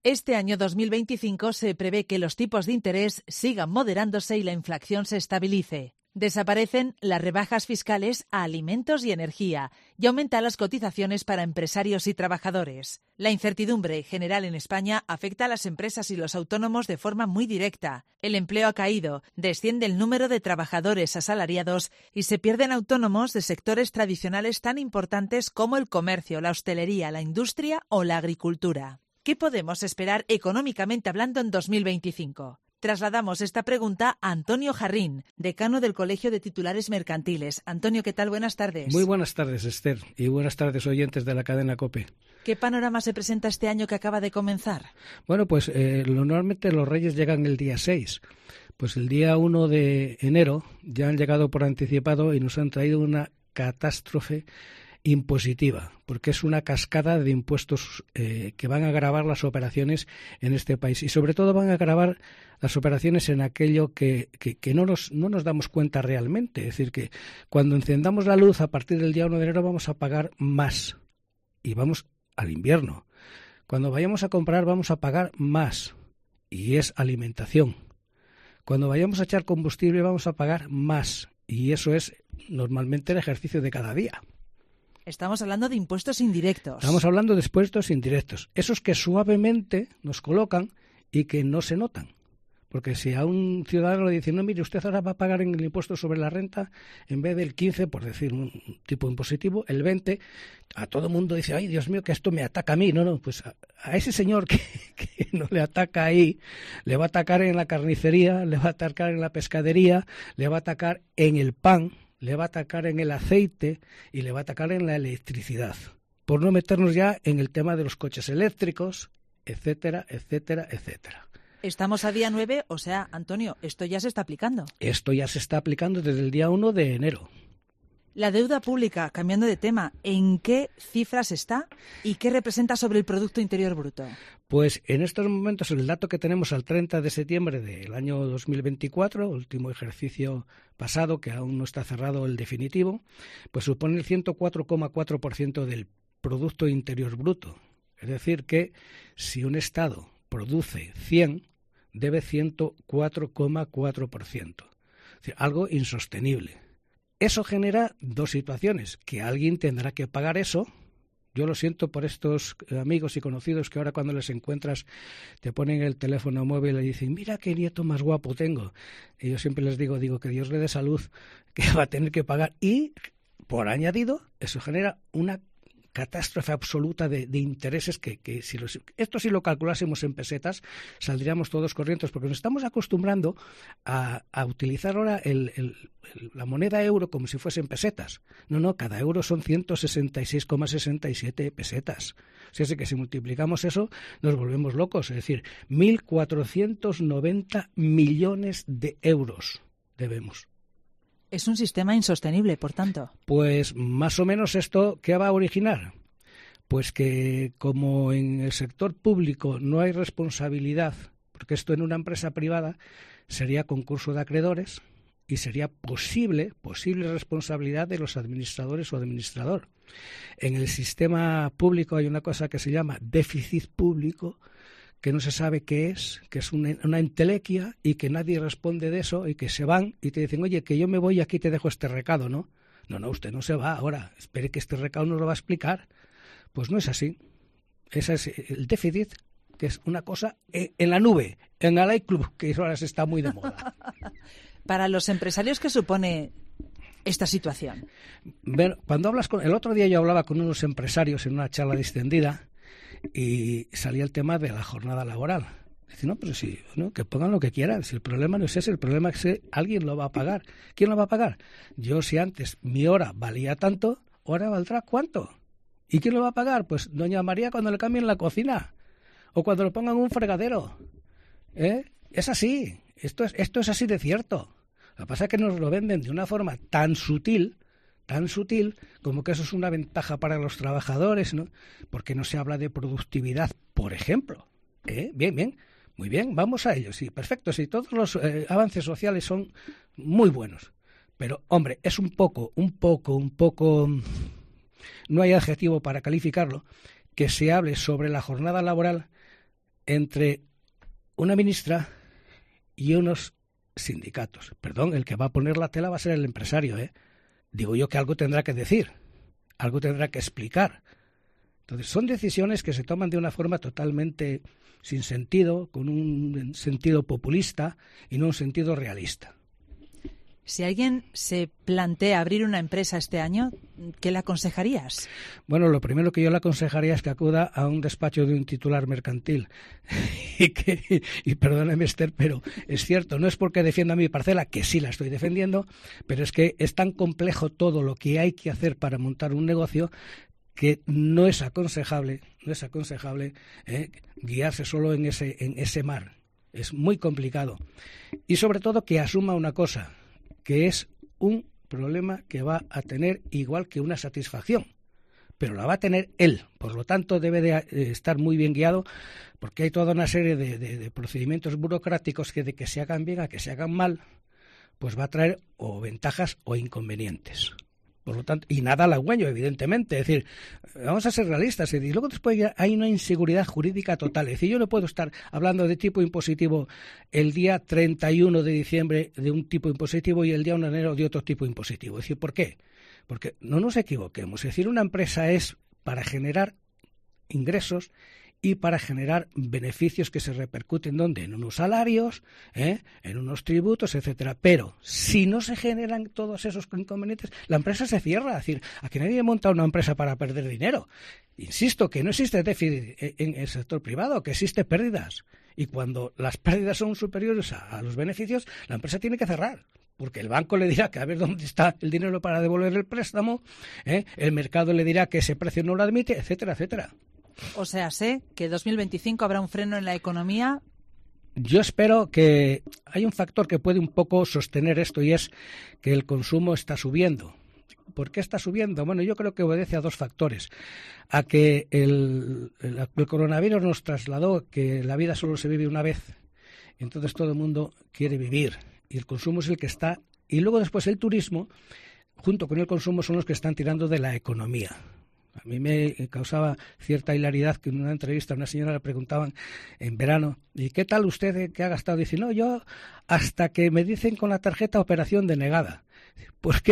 Este año 2025 se prevé que los tipos de interés sigan moderándose y la inflación se estabilice. Desaparecen las rebajas fiscales a alimentos y energía y aumentan las cotizaciones para empresarios y trabajadores. La incertidumbre general en España afecta a las empresas y los autónomos de forma muy directa. El empleo ha caído, desciende el número de trabajadores asalariados y se pierden autónomos de sectores tradicionales tan importantes como el comercio, la hostelería, la industria o la agricultura. ¿Qué podemos esperar económicamente hablando en 2025? Trasladamos esta pregunta a Antonio Jarrín, decano del Colegio de Titulares Mercantiles. Antonio, ¿qué tal? Buenas tardes. Muy buenas tardes, Esther, y buenas tardes, oyentes de la cadena COPE. ¿Qué panorama se presenta este año que acaba de comenzar? Bueno, pues normalmente los Reyes llegan el día 6. Pues el día 1 de enero ya han llegado por anticipado y nos han traído una catástrofe impositiva, porque es una cascada de impuestos que van a agravar las operaciones en este país y sobre todo van a agravar las operaciones en aquello que no nos damos cuenta realmente. Es decir, que cuando encendamos la luz a partir del día 1 de enero vamos a pagar más y vamos al invierno. Cuando vayamos a comprar vamos a pagar más y es alimentación. Cuando vayamos a echar combustible vamos a pagar más y eso es normalmente el ejercicio de cada día. Estamos hablando de impuestos indirectos. Estamos hablando de impuestos indirectos. Esos que suavemente nos colocan y que no se notan. Porque si a un ciudadano le dicen, no, mire, usted ahora va a pagar en el impuesto sobre la renta, en vez del 15, por decir un tipo impositivo, el 20, a todo mundo dice, ay, Dios mío, que esto me ataca a mí. No, pues a ese señor que no le ataca ahí, le va a atacar en la carnicería, le va a atacar en la pescadería, le va a atacar en el pan, le va a atacar en el aceite y le va a atacar en la electricidad. Por no meternos ya en el tema de los coches eléctricos, etcétera, etcétera, etcétera. Estamos a día 9, o sea, Antonio, esto ya se está aplicando. Esto ya se está aplicando desde el día 1 de enero. La deuda pública, cambiando de tema, ¿en qué cifras está y qué representa sobre el Producto Interior Bruto? Pues en estos momentos el dato que tenemos al 30 de septiembre del año 2024, último ejercicio pasado, que aún no está cerrado el definitivo, pues supone el 104,4% del Producto Interior Bruto. Es decir, que si un Estado produce 100, debe 104,4%. Es decir, algo insostenible. Eso genera dos situaciones, que alguien tendrá que pagar eso. Yo lo siento por estos amigos y conocidos que ahora cuando les encuentras te ponen el teléfono móvil y dicen, mira qué nieto más guapo tengo. Y yo siempre les digo que Dios le dé salud, que va a tener que pagar. Y por añadido, eso genera una catástrofe absoluta de intereses que esto si lo calculásemos en pesetas saldríamos todos corrientes, porque nos estamos acostumbrando a utilizar ahora la moneda euro como si fuesen pesetas. No, cada euro son 166,67 pesetas. O sea, que si multiplicamos eso nos volvemos locos, es decir, 1.490 millones de euros debemos. Es un sistema insostenible, por tanto. Pues más o menos esto, ¿qué va a originar? Pues que como en el sector público no hay responsabilidad, porque esto en una empresa privada sería concurso de acreedores y sería posible responsabilidad de los administradores o administrador. En el sistema público hay una cosa que se llama déficit público, que no se sabe qué es, que es una entelequia y que nadie responde de eso y que se van y te dicen, oye, que yo me voy y aquí te dejo este recado, ¿no? No, usted no se va ahora, espere que este recado nos lo va a explicar. Pues no es así. Ese es el déficit, que es una cosa en la nube, en el iClub, que ahora se está muy de moda. Para los empresarios, ¿qué supone esta situación? Bueno, el otro día yo hablaba con unos empresarios en una charla distendida y salía el tema de la jornada laboral. Dice, no, pero sí, ¿no? Que pongan lo que quieran. Si el problema no es ese, el problema es que alguien lo va a pagar. ¿Quién lo va a pagar? Yo, si antes mi hora valía tanto, ¿ahora valdrá cuánto? ¿Y quién lo va a pagar? Pues doña María cuando le cambien la cocina o cuando le pongan un fregadero. Es así. Esto es así de cierto. Lo que pasa es que nos lo venden de una forma tan sutil, como que eso es una ventaja para los trabajadores, ¿no? Porque no se habla de productividad, por ejemplo. Bien, muy bien, vamos a ello, sí, perfecto, sí, todos los avances sociales son muy buenos. Pero, hombre, es un poco, no hay adjetivo para calificarlo, que se hable sobre la jornada laboral entre una ministra y unos sindicatos. Perdón, el que va a poner la tela va a ser el empresario, ¿eh? Digo yo que algo tendrá que decir, algo tendrá que explicar. Entonces, son decisiones que se toman de una forma totalmente sin sentido, con un sentido populista y no un sentido realista. Si alguien se plantea abrir una empresa este año, ¿qué le aconsejarías? Bueno, lo primero que yo le aconsejaría es que acuda a un despacho de un titular mercantil. Y perdóneme, Esther, pero es cierto, no es porque defienda mi parcela, que sí la estoy defendiendo, pero es que es tan complejo todo lo que hay que hacer para montar un negocio que no es aconsejable guiarse solo en ese mar. Es muy complicado. Y sobre todo que asuma una cosa, que es un problema que va a tener igual que una satisfacción, pero la va a tener él. Por lo tanto, debe de estar muy bien guiado, porque hay toda una serie de procedimientos burocráticos que de que se hagan bien a que se hagan mal, pues va a traer o ventajas o inconvenientes. Por lo tanto, y nada halagüeño, evidentemente. Es decir, vamos a ser realistas. Y luego después ya hay una inseguridad jurídica total. Es decir, yo no puedo estar hablando de tipo impositivo el día 31 de diciembre de un tipo impositivo y el día 1 de enero de otro tipo impositivo. Es decir, ¿por qué? Porque no nos equivoquemos. Es decir, una empresa es para generar ingresos y para generar beneficios que se repercuten ¿dónde? En unos salarios, en unos tributos, etcétera. Pero si no se generan todos esos inconvenientes, la empresa se cierra. Es decir, aquí nadie monta una empresa para perder dinero. Insisto que no existe déficit en el sector privado, que existe pérdidas. Y cuando las pérdidas son superiores a los beneficios, la empresa tiene que cerrar. Porque el banco le dirá que a ver dónde está el dinero para devolver el préstamo, el mercado le dirá que ese precio no lo admite, etcétera, etcétera. O sea, sé que 2025 habrá un freno en la economía. Yo espero que hay un factor que puede un poco sostener esto y es que el consumo está subiendo. ¿Por qué está subiendo? Bueno, yo creo que obedece a dos factores. A que el coronavirus nos trasladó que la vida solo se vive una vez. Entonces todo el mundo quiere vivir y el consumo es el que está. Y luego después el turismo, junto con el consumo, son los que están tirando de la economía. A mí me causaba cierta hilaridad que en una entrevista a una señora le preguntaban en verano, ¿y qué tal usted que ha gastado? Dice, no, yo hasta que me dicen con la tarjeta operación denegada. Porque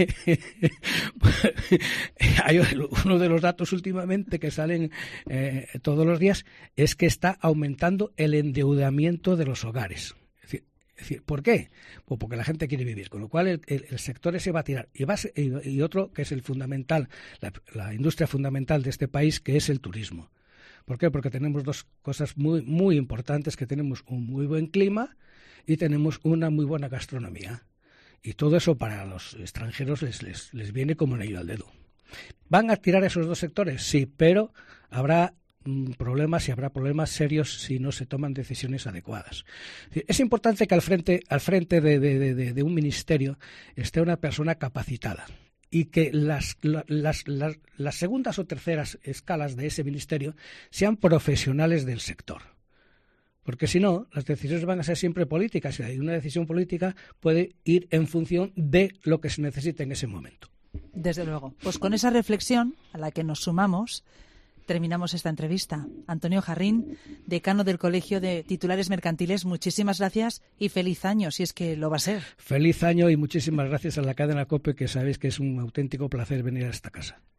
hay uno de los datos últimamente que salen todos los días es que está aumentando el endeudamiento de los hogares. Es decir, ¿por qué? Pues porque la gente quiere vivir, con lo cual el sector ese va a tirar. Y otro que es el fundamental, la industria fundamental de este país, que es el turismo. ¿Por qué? Porque tenemos dos cosas muy, muy importantes, que tenemos un muy buen clima y tenemos una muy buena gastronomía. Y todo eso para los extranjeros les viene como anillo al dedo. ¿Van a tirar esos dos sectores? Sí, pero habrá problemas y habrá problemas serios si no se toman decisiones adecuadas. Es importante que al frente de un ministerio esté una persona capacitada y que las segundas o terceras escalas de ese ministerio sean profesionales del sector. Porque si no, las decisiones van a ser siempre políticas y una decisión política puede ir en función de lo que se necesite en ese momento. Desde luego. Pues con esa reflexión a la que nos sumamos, terminamos esta entrevista. Antonio Jarrín, decano del Colegio de Titulares Mercantiles, muchísimas gracias y feliz año, si es que lo va a ser. Feliz año y muchísimas gracias a la cadena COPE, que sabéis que es un auténtico placer venir a esta casa.